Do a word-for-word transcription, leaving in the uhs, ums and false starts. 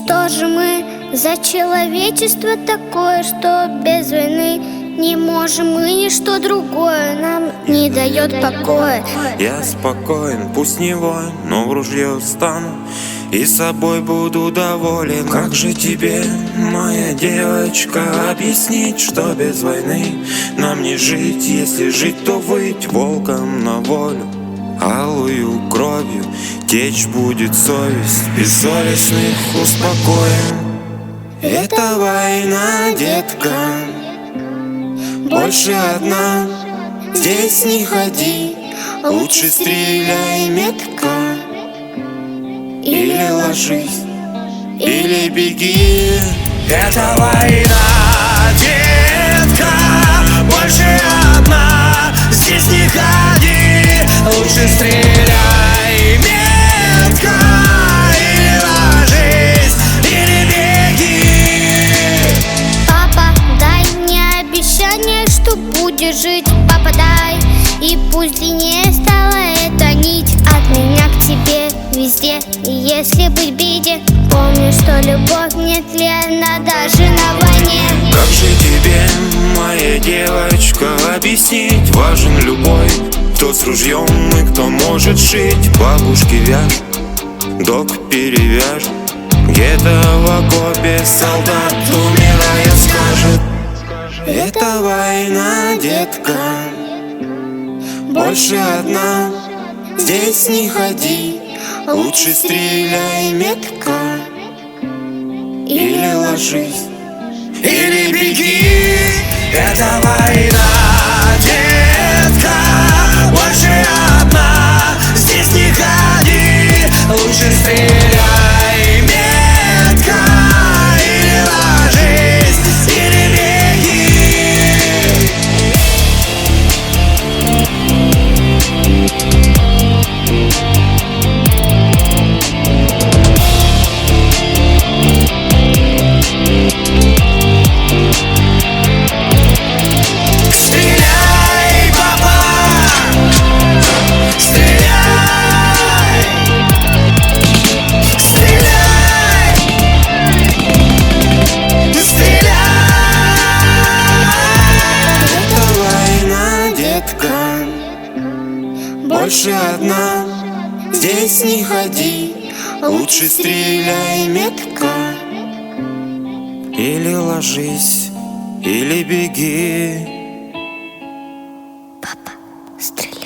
что же мы за человечество такое, что без войны не можем, и ничто другое нам не дает покоя. Я спокоен, пусть не воин, но в ружье встану и собой буду доволен. Как же тебе, моя девочка, объяснить, что без войны нам не жить? Если жить, то выть волком на волю, алую кровью течь будет совесть. Бессовестных успокоим. Это война, детка, больше одна здесь не ходи. Лучше стреляй метко, или ложись, или беги. Это война, детка, больше одна здесь не ходи. Лучше стреляй метко, или ложись, или беги. Папа, дай мне обещание, что будешь жить. Папа, дай, и пусть длиннее стала эта нить от меня к тебе везде. И если быть в беде, помни, что любовь не тлена даже на войне. Как же тебе, моя девочка, объяснить? Важен любой, кто с ружьем и кто может шить. Бабушки вяжут, док перевяжет, где-то в окопе солдат умирая скажет: это война, детка, больше одна здесь не ходи. Лучше стреляй метко, или ложись, Или беги. Это война, детка, больше одна здесь не ходи. Лучше стреляй метко, или ложись, или беги. Стреляй, папа! Стреляй! Стреляй! Стреляй! это война, детка, больше одна здесь не ходи. Лучше стреляй метко, или ложись, или беги. Папа, стреляй.